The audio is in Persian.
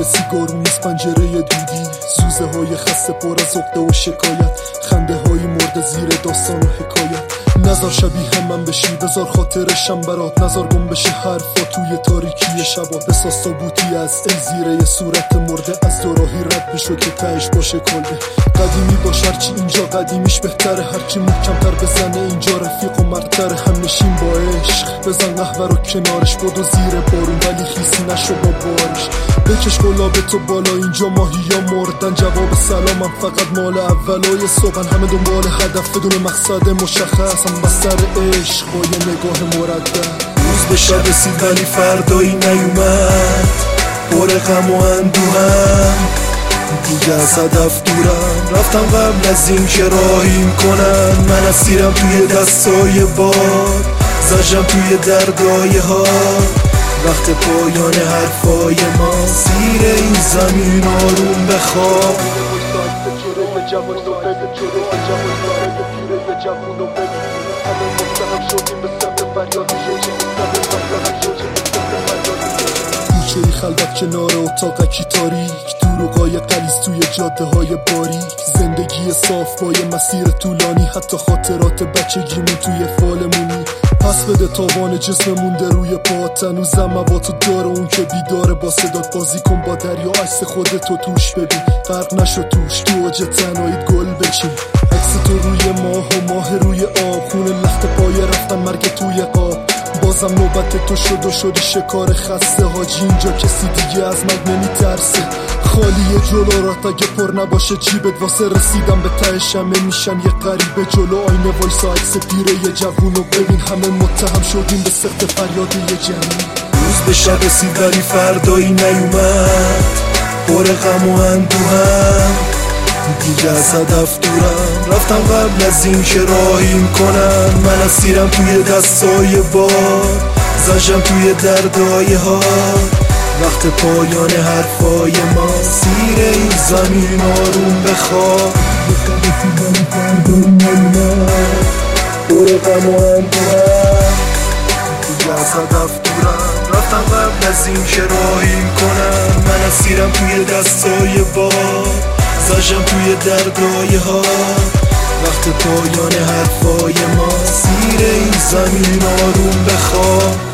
سیگارو نیست پنجره دودی، زوزه های خسته پر از عقده و شکایت، خنده های مرده زیر داستان و حکایت. نظر شبیه من بشی، بذار خاطرشم برات، نظر گم بشه حرفا توی تاریکی شبات. بساز تابوتی از ای زیره صورت مرده، از دوراهی رد بشو که تهش باشه کلبه. قدیمی باش هرچی اینجا قدیمیش بهتره، هرچی محکمتر بزنه اینجا رفیق و مرتره. هم نشین با عشق، بزن قهوه رو کنارش، بدو زیر بارون ولی خیسی نشو با بارش. بکش گلاب تو بالا، اینجا ماهیا مردن، جواب سلامم فقط مال اولای صبحن. همه دنبال هدف بدون مقصد مشخص، هم بستر عشق با یه نگاه مردد. روز به شب رسید ولی فردایی نیومد، پر غم و اندوهم، دیگه از هدف دورم. رفتم قبل از این که راهیم کنن، من اسیرم توی دستای باد، زجم توی دردای ها. وقت پایان حرفای ما، زیر این زمین آروم بخواب. کوچه ای خلوت کنار اتاقکی تاریک، دروغای غلیظ توی جاده های باریک. زندگی صاف با یه مسیر طولانی، حتی خاطرات بچگیمون توی فالمونی. پس بده تاوان جسم مونده روی پات، هنوزم مواتو داره اون که بیداره. با صدات بازی کن با دریا، عکس خودتو توش ببین، غرق نشو توش، تو اوج تنهاییت گل بچین. عکس تو روی ماه و ماه روی آب، خون لخت پای رفتن مرگ توی قاب. بازم نوبت تو شد و شدی شکار خسته حاجی، اینجا کسی دیگه از مرگ نمیترسه. خالیه جلورات اگه پر نباشه جیبت، واسه رسیدن به تهش همه میشن یه غریبه. جلو آینه وایسا عکس پیره یه جوونو ببین، همه متهم شدیم به سخت فریاد یه جمعی. روز به شب رسید ولی فردایی نیومد، پر غم و اندوهم، دیگه از هدف دورم. رفتم قبل از این که راهیم کنن، من اسیرم توی دستای باد، زجم توی دردای ها. وقت پایان حرفای ما، زیر این زمین آروم بخواب. پر غم و اندوهم، دیگه از هدف دورم. رفتم قبل از این که راهیم کنن، من اسیرم توی دستای باد، زجم توی دردای ها. وقت پایان حرفای ما، زیر این زمین آروم بخواب.